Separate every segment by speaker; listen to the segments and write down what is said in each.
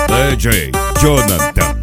Speaker 1: DJ Jonathan.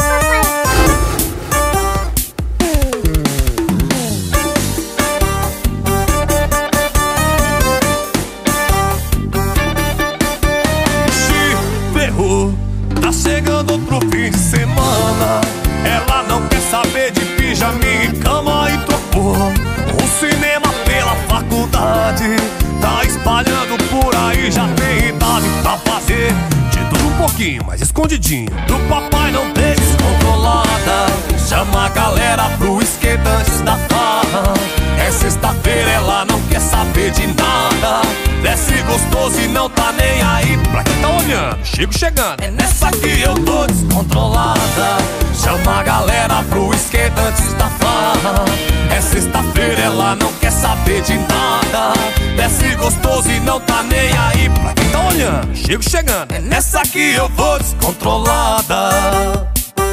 Speaker 2: Se ferrou, tá chegando outro fim de semana. Ela não quer saber de pijaminha e cama e trocou o cinema pela faculdade. Tá espalhando por aí, já tem idade pra fazer de tudo um pouquinho, mas escondidinho. Do papai não tem descontrolada. Chama a galera pro esquenta antes da farra. É sexta-feira, ela não quer saber de nada. Desce gostoso e não tá nem aí pra quem tá olhando. Chego chegando, é nessa que eu tô descontrolada. Chama a galera pro esquenta antes da farra. É sexta-feira, ela não quer saber de nada. Desce gostoso e não tá nem aí pra quem tá olhando. Chego chegando, é nessa que eu vou descontrolada.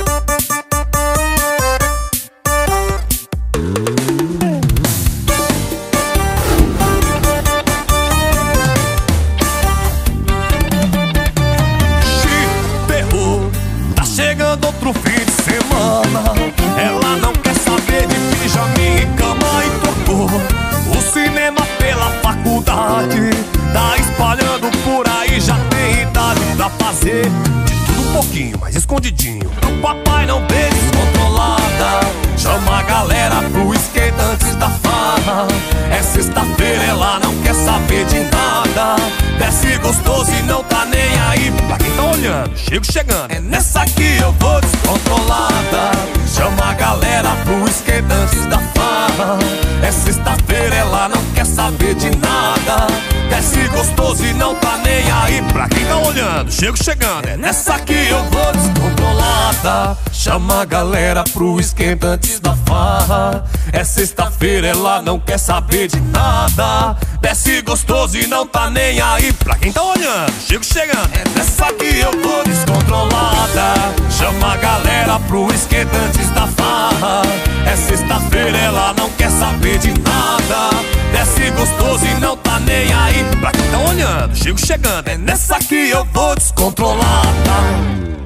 Speaker 2: Chegando outro fim de semana. Ela não quer saber de pijaminha e cama e trocou o cinema pela faculdade. Tá espalhando por aí, já tem idade pra fazer de tudo um pouquinho, mas escondidinho. O papai não vê descontrolada. Chama a galera pro skate antes da farra. É sexta-feira, ela não quer saber de nada. Desce gostoso e não tá nem aí pra quem tá olhando. Chego chegando, é nessa que eu vou descontrolada. Chama a galera pro skate antes da farra. É sexta-feira, ela não quer saber de nada. Desce gostoso e não tá nem aí pra quem tá olhando. Chego chegando, é nessa que eu vou descontrolada. Chama a galera pro esquenta antes da farra. É sexta-feira, ela não quer saber de nada. Desce gostoso e não tá nem aí pra quem tá olhando. Chego chegando, é nessa que eu vou descontrolada. Chama a galera pro esquenta antes da farra. É sexta-feira, ela não quer saber de nada. Desce gostoso e não tá nem aí pra quem tá olhando. Chego chegando, é nessa que eu vou descontrolada.